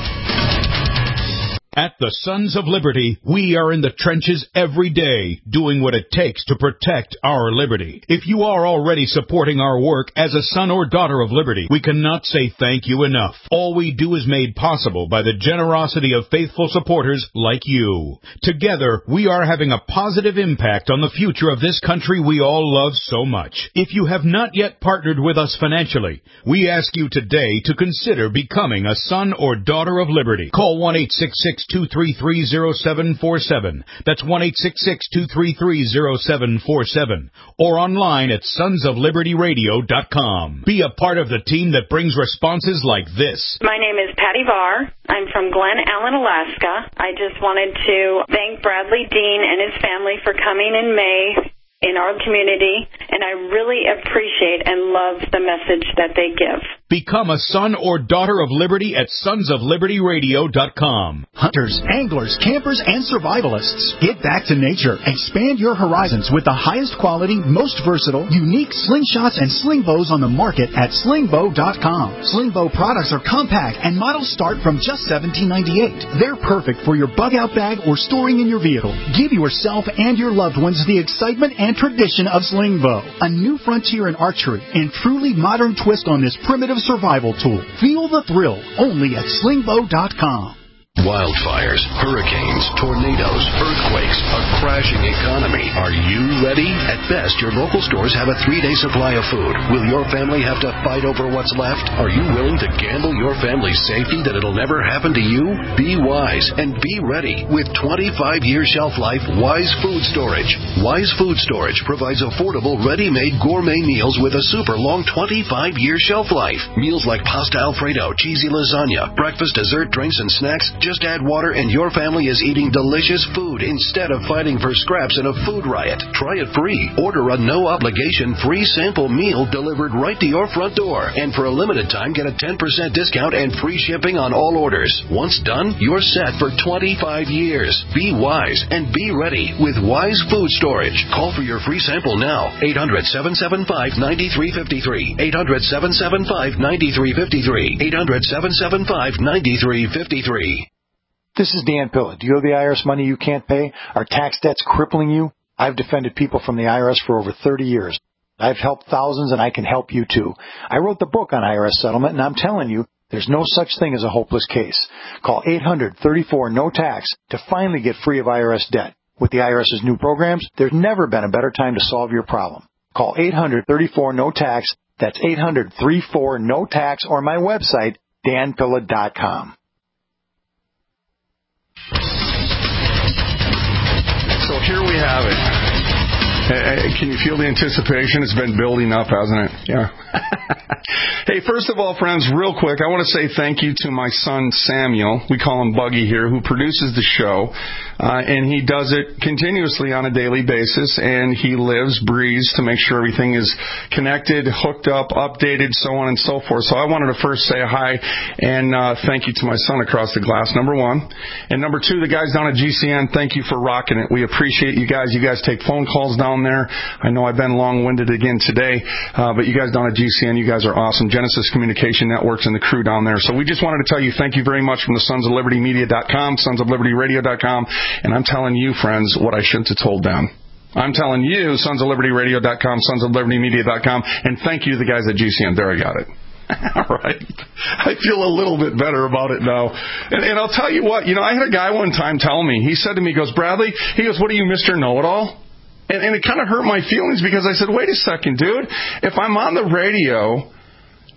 At the Sons of Liberty, we are in the trenches every day, doing what it takes to protect our liberty. If you are already supporting our work as a son or daughter of liberty, we cannot say thank you enough. All we do is made possible by the generosity of faithful supporters like you. Together, we are having a positive impact on the future of this country we all love so much. If you have not yet partnered with us financially, we ask you today to consider becoming a son or daughter of liberty. Call one eight six six, two three three, zero seven four seven. That's one eight six six, two three three, zero seven four seven. Or online at sons of liberty radio dot com. Be a part of the team that brings responses like this. My name is Patty Varr. I'm from Glen Allen, Alaska. I just wanted to thank Bradley Dean and his family for coming in May in our community, and I really appreciate and love the message that they give. Become a son or daughter of liberty at sons of liberty radio dot com. Hunters, anglers, campers, and survivalists, get back to nature. Expand your horizons with the highest quality, most versatile, unique slingshots and sling bows on the market at sling bow dot com. Sling bow products are compact and models start from just seventeen ninety-eight. They're perfect for your bug-out bag or storing in your vehicle. Give yourself and your loved ones the excitement and tradition of sling bow, a new frontier in archery and truly modern twist on this primitive survival tool. Feel the thrill only at sling bow dot com. Wildfires, hurricanes, tornadoes, earthquakes, a crashing economy. Are you ready? At best, your local stores have a three-day supply of food. Will your family have to fight over what's left? Are you willing to gamble your family's safety that it'll never happen to you? Be wise and be ready with twenty-five year shelf life Wise Food Storage. Wise Food Storage provides affordable, ready-made gourmet meals with a super long twenty-five year shelf life. Meals like pasta Alfredo, cheesy lasagna, breakfast, dessert, drinks, and snacks. Just add water and your family is eating delicious food instead of fighting for scraps in a food riot. Try it free. Order a no-obligation free sample meal delivered right to your front door. And for a limited time, get a ten percent discount and free shipping on all orders. Once done, you're set for twenty-five years. Be wise and be ready with Wise Food Storage. Call for your free sample now. eight hundred, seven seven five, nine three five three. eight hundred, seven seven five, nine three five three. eight hundred, seven seven five, nine three five three. This is Dan Pilla. Do you owe the I R S money you can't pay? Are tax debts crippling you? I've defended people from the I R S for over thirty years. I've helped thousands, and I can help you too. I wrote the book on I R S settlement, and I'm telling you, there's no such thing as a hopeless case. Call eight hundred, thirty-four, no tax to finally get free of I R S debt. With the IRS's new programs, there's never been a better time to solve your problem. Call eight hundred, thirty-four, no tax. That's eight hundred, thirty-four, no tax, or my website, dan pilla dot com. So here we have it. Can you feel the anticipation? It's been building up, hasn't it? Yeah. Hey, first of all, friends, real quick, I want to say thank you to my son, Samuel. We call him Buggy here, who produces the show. Uh, and he does it continuously on a daily basis. And he lives, breathes to make sure everything is connected, hooked up, updated, so on and so forth. So I wanted to first say hi and uh, thank you to my son across the glass, number one. And number two, the guys down at G C N, thank you for rocking it. We appreciate you guys. You guys take phone calls down there. I know I've been long-winded again today, uh, but you guys down at G C N, you guys are awesome. Genesis Communication Networks and the crew down there. So we just wanted to tell you thank you very much from the sons of liberty media dot com, sons of liberty radio dot com, and I'm telling you, friends, what I shouldn't have told them. I'm telling you, sons of liberty radio dot com, sons of liberty media dot com, and thank you to the guys at G C N. There, I got it. All right. I feel a little bit better about it now. And, and I'll tell you what, you know, I had a guy one time tell me, he said to me, he goes, Bradley, he goes, what are you, Mister Know-It-All? And, and it kind of hurt my feelings because I said, wait a second, dude. If I'm on the radio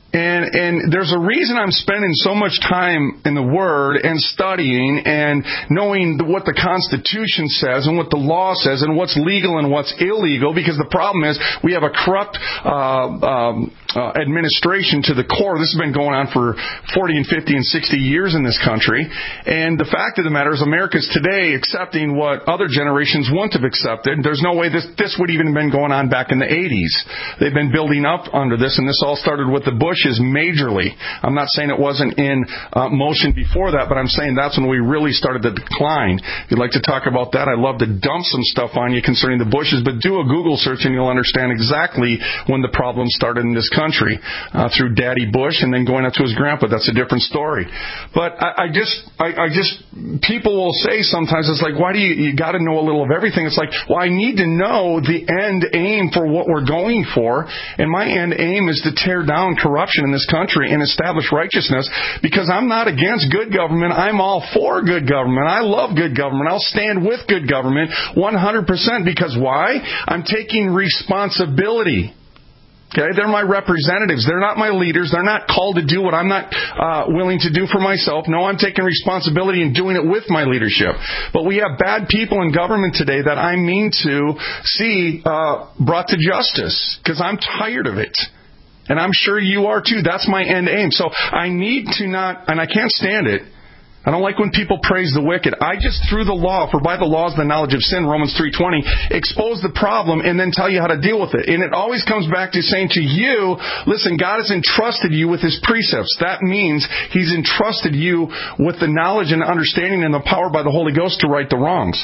And and there's a reason I'm spending so much time in the Word and studying and knowing what the Constitution says and what the law says and what's legal and what's illegal, because the problem is we have a corrupt uh, um, uh, administration to the core. This has been going on for forty and fifty and sixty years in this country. And the fact of the matter is America's today accepting what other generations wouldn't have accepted. There's no way this, this would even have been going on back in the eighties. They've been building up under this, and this all started with the Bush is majorly. I'm not saying it wasn't in uh, motion before that, but I'm saying that's when we really started to decline. If you'd like to talk about that, I'd love to dump some stuff on you concerning the Bushes, but do a Google search and you'll understand exactly when the problem started in this country. Uh, through Daddy Bush and then going up to his grandpa. That's a different story. But I, I just, I, I just, people will say sometimes, it's like, why do you, you got to know a little of everything? It's like, well, I need to know the end aim for what we're going for, and my end aim is to tear down corruption in this country and establish righteousness, because I'm not against good government. I'm all for good government. I love good government. I'll stand with good government one hundred percent, because why? I'm taking responsibility. Okay, they're my representatives. They're not my leaders. They're not called to do what I'm not uh, willing to do for myself. No, I'm taking responsibility and doing it with my leadership. But we have bad people in government today that I mean to see uh, brought to justice, because I'm tired of it. And I'm sure you are too. That's my end aim. So I need to not, and I can't stand it. I don't like when people praise the wicked. I just, through the law, for by the law is the knowledge of sin, Romans three twenty, expose the problem and then tell you how to deal with it. And it always comes back to saying to you, listen, God has entrusted you with His precepts. That means He's entrusted you with the knowledge and understanding and the power by the Holy Ghost to right the wrongs.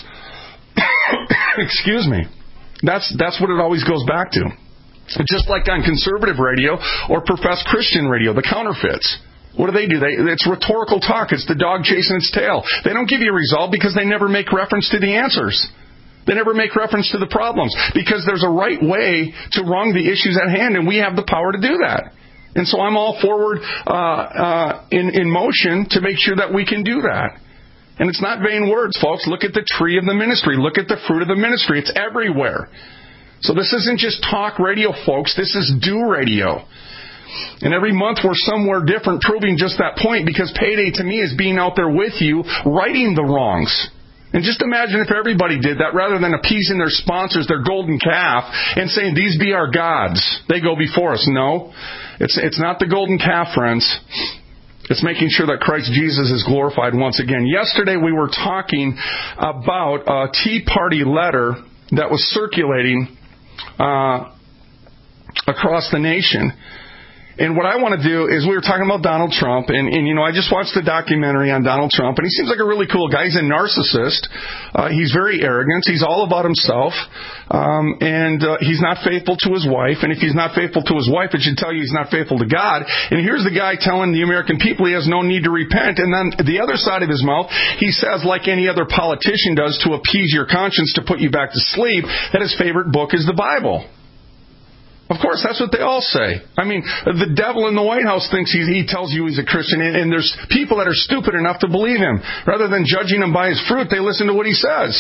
Excuse me. That's, that's what it always goes back to. Just like on conservative radio or professed Christian radio, the counterfeits. What do they do? They, it's rhetorical talk. It's the dog chasing its tail. They don't give you a result because they never make reference to the answers. They never make reference to the problems, because there's a right way to wrong the issues at hand, and we have the power to do that. And so I'm all forward uh, uh, in, in motion to make sure that we can do that. And it's not vain words, folks. Look at the tree of the ministry. Look at the fruit of the ministry. It's everywhere. So this isn't just talk radio, folks. This is do radio. And every month we're somewhere different, proving just that point, because payday to me is being out there with you, righting the wrongs. And just imagine if everybody did that, rather than appeasing their sponsors, their golden calf, and saying, these be our gods. They go before us. No, it's, it's not the golden calf, friends. It's making sure that Christ Jesus is glorified once again. Yesterday we were talking about a Tea Party letter that was circulating uh, across the nation. And what I want to do is, we were talking about Donald Trump, and, and you know, I just watched the documentary on Donald Trump, and he seems like a really cool guy. He's a narcissist. Uh, he's very arrogant. He's all about himself. Um, and uh, he's not faithful to his wife. And if he's not faithful to his wife, it should tell you he's not faithful to God. And here's the guy telling the American people he has no need to repent. And then the other side of his mouth, he says, like any other politician does to appease your conscience, to put you back to sleep, that his favorite book is the Bible. Of course, that's what they all say. I mean, the devil in the White House thinks he, he tells you he's a Christian, and, and there's people that are stupid enough to believe him. Rather than judging him by his fruit, they listen to what he says.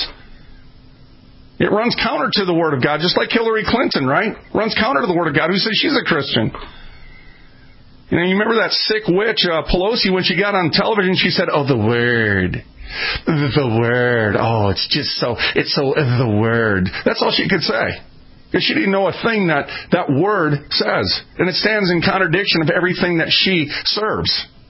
It runs counter to the Word of God, just like Hillary Clinton, right? Runs counter to the Word of God, who says she's a Christian. You know, you remember that sick witch, uh, Pelosi, when she got on television, she said, oh, the Word. The Word. Oh, it's just so, it's so, uh, the Word. That's all she could say. Because she didn't know a thing that that word says. And it stands in contradiction of everything that she serves.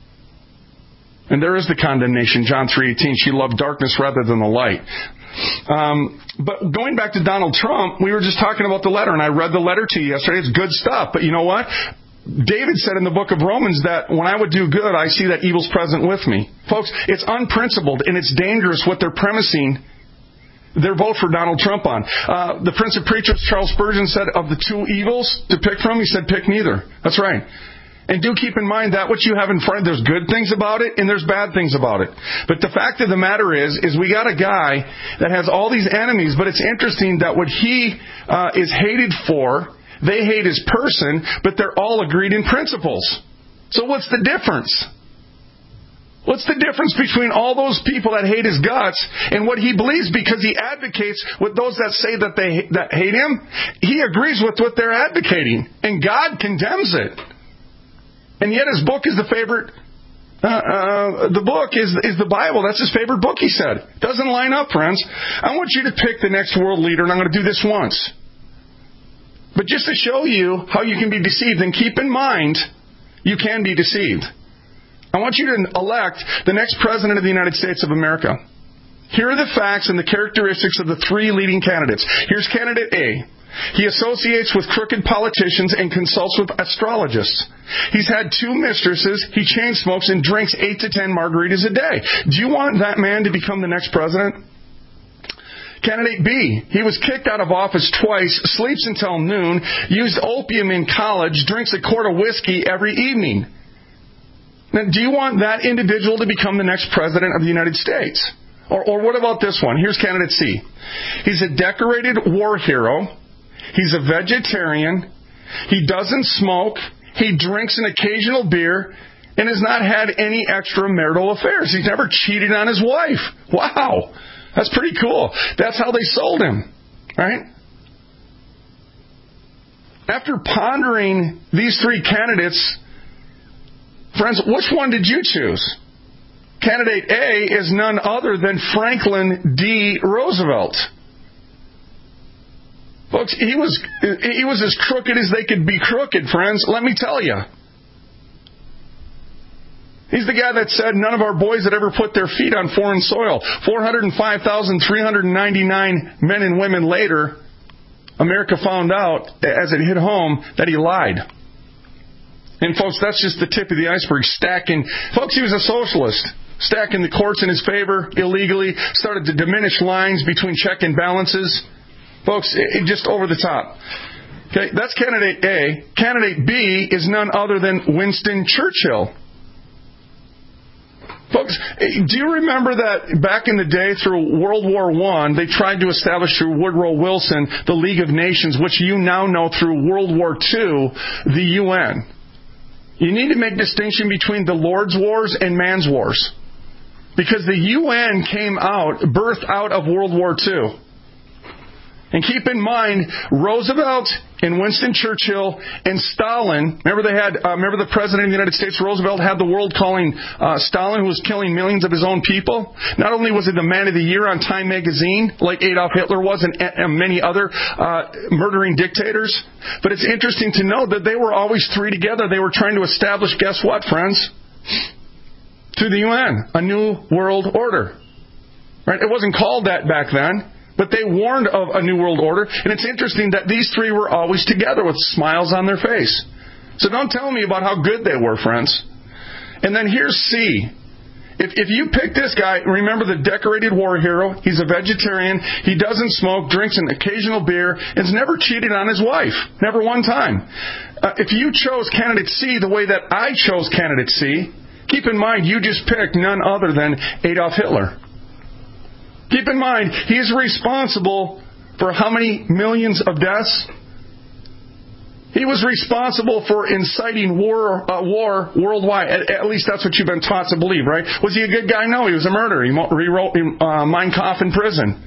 And there is the condemnation, John three eighteen. She loved darkness rather than the light. Um, but going back to Donald Trump, we were just talking about the letter, and I read the letter to you yesterday. It's good stuff. But you know what? David said in the book of Romans that when I would do good, I see that evil's present with me. Folks, it's unprincipled and it's dangerous what they're premising their vote for Donald Trump on. Uh, the Prince of Preachers, Charles Spurgeon, said of the two evils to pick from, he said, pick neither. That's right. And do keep in mind that what you have in front, there's good things about it and there's bad things about it. But the fact of the matter is, is we got a guy that has all these enemies, but it's interesting that what he uh, is hated for, they hate his person, but they're all agreed in principles. So what's the difference? What's the difference between all those people that hate his guts and what he believes? Because he advocates with those that say that they that hate him. He agrees with what they're advocating, and God condemns it. And yet his book is the favorite, uh, uh, the book is, is the Bible. That's his favorite book, he said. Doesn't line up, friends. I want you to pick the next world leader, and I'm going to do this once. But just to show you how you can be deceived, and keep in mind, you can be deceived. I want you to elect the next president of the United States of America. Here are the facts and the characteristics of the three leading candidates. Here's candidate A. He associates with crooked politicians and consults with astrologists. He's had two mistresses, he chain smokes, and drinks eight to ten margaritas a day. Do you want that man to become the next president? Candidate B, he was kicked out of office twice, sleeps until noon, used opium in college, drinks a quart of whiskey every evening. Now, do you want that individual to become the next president of the United States? Or, or what about this one? Here's candidate C. He's a decorated war hero. He's a vegetarian. He doesn't smoke. He drinks an occasional beer and has not had any extramarital affairs. He's never cheated on his wife. Wow. That's pretty cool. That's how they sold him, right? After pondering these three candidates, friends, which one did you choose? Candidate A is none other than Franklin D. Roosevelt. Folks, he was he was as crooked as they could be crooked, friends. Let me tell you. He's the guy that said none of our boys had ever put their feet on foreign soil. four hundred five thousand three hundred ninety-nine men and women later, America found out, as it hit home, that he lied. And folks, that's just the tip of the iceberg. Stacking. Folks, he was a socialist. Stacking the courts in his favor illegally. Started to diminish lines between check and balances. Folks, it, just over the top. Okay, that's candidate A. Candidate B is none other than Winston Churchill. Folks, do you remember that back in the day through World War One, they tried to establish through Woodrow Wilson the League of Nations, which you now know through World War Two, the U N. You need to make distinction between the Lord's wars and man's wars. Because the U N came out, birthed out of World War Two. And keep in mind, Roosevelt and Winston Churchill and Stalin, remember they had, uh, remember the President of the United States, Roosevelt, had the world calling uh, Stalin, who was killing millions of his own people. Not only was he the man of the year on Time magazine, like Adolf Hitler was, and, and many other uh, murdering dictators, but it's interesting to know that they were always three together. They were trying to establish, guess what, friends? Through the U N, a new world order. Right? It wasn't called that back then. But they warned of a new world order. And it's interesting that these three were always together with smiles on their face. So don't tell me about how good they were, friends. And then here's C. If, if you pick this guy, remember the decorated war hero. He's a vegetarian. He doesn't smoke, drinks an occasional beer, and has never cheated on his wife. Never one time. Uh, if you chose candidate C the way that I chose candidate C, keep in mind you just picked none other than Adolf Hitler. Keep in mind, he's responsible for how many millions of deaths? He was responsible for inciting war uh, war worldwide. At, at least that's what you've been taught to believe, right? Was he a good guy? No, he was a murderer. He rewrote uh, Mein Kampf in prison.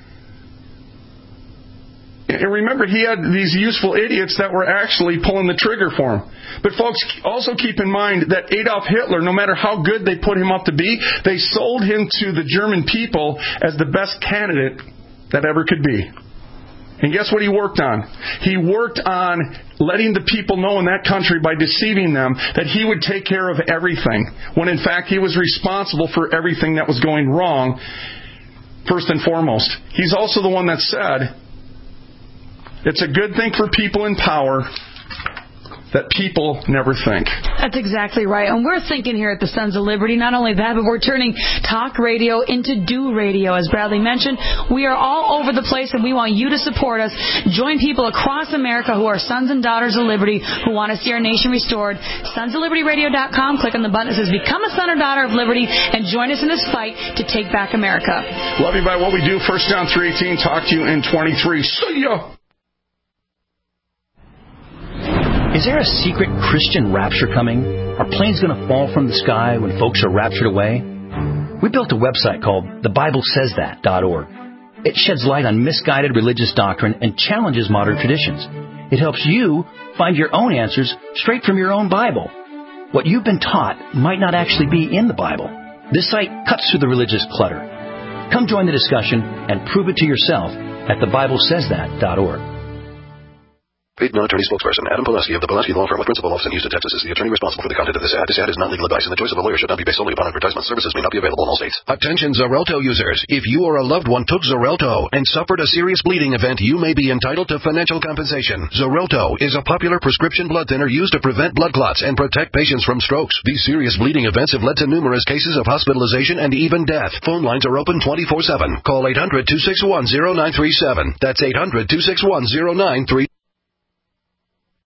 And remember, he had these useful idiots that were actually pulling the trigger for him. But folks, also keep in mind that Adolf Hitler, no matter how good they put him up to be, they sold him to the German people as the best candidate that ever could be. And guess what he worked on? He worked on letting the people know in that country by deceiving them that he would take care of everything, when in fact he was responsible for everything that was going wrong, first and foremost. He's also the one that said, it's a good thing for people in power that people never think. That's exactly right. And we're thinking here at the Sons of Liberty, not only that, but we're turning talk radio into do radio. As Bradley mentioned, we are all over the place, and we want you to support us. Join people across America who are sons and daughters of liberty, who want to see our nation restored. sons of liberty radio dot com. Click on the button that says Become a Son or Daughter of Liberty, and join us in this fight to take back America. Love you by what we do. First John three eighteen. Talk to you in twenty-three. See ya! Is there a secret Christian rapture coming? Are planes going to fall from the sky when folks are raptured away? We built a website called the bible says that dot org. It sheds light on misguided religious doctrine and challenges modern traditions. It helps you find your own answers straight from your own Bible. What you've been taught might not actually be in the Bible. This site cuts through the religious clutter. Come join the discussion and prove it to yourself at the bible says that dot org. Paid non-attorney spokesperson Adam Pulaski of the Pulaski Law Firm with principal office in Houston, Texas is the attorney responsible for the content of this ad. This ad is not legal advice, and the choice of a lawyer should not be based solely upon advertisement. Services may not be available in all states. Attention Xarelto users. If you or a loved one took Xarelto and suffered a serious bleeding event, you may be entitled to financial compensation. Xarelto is a popular prescription blood thinner used to prevent blood clots and protect patients from strokes. These serious bleeding events have led to numerous cases of hospitalization and even death. Phone lines are open twenty-four seven. Call eight hundred, two six one, zero nine three seven. That's eight hundred, two six one, zero nine three seven.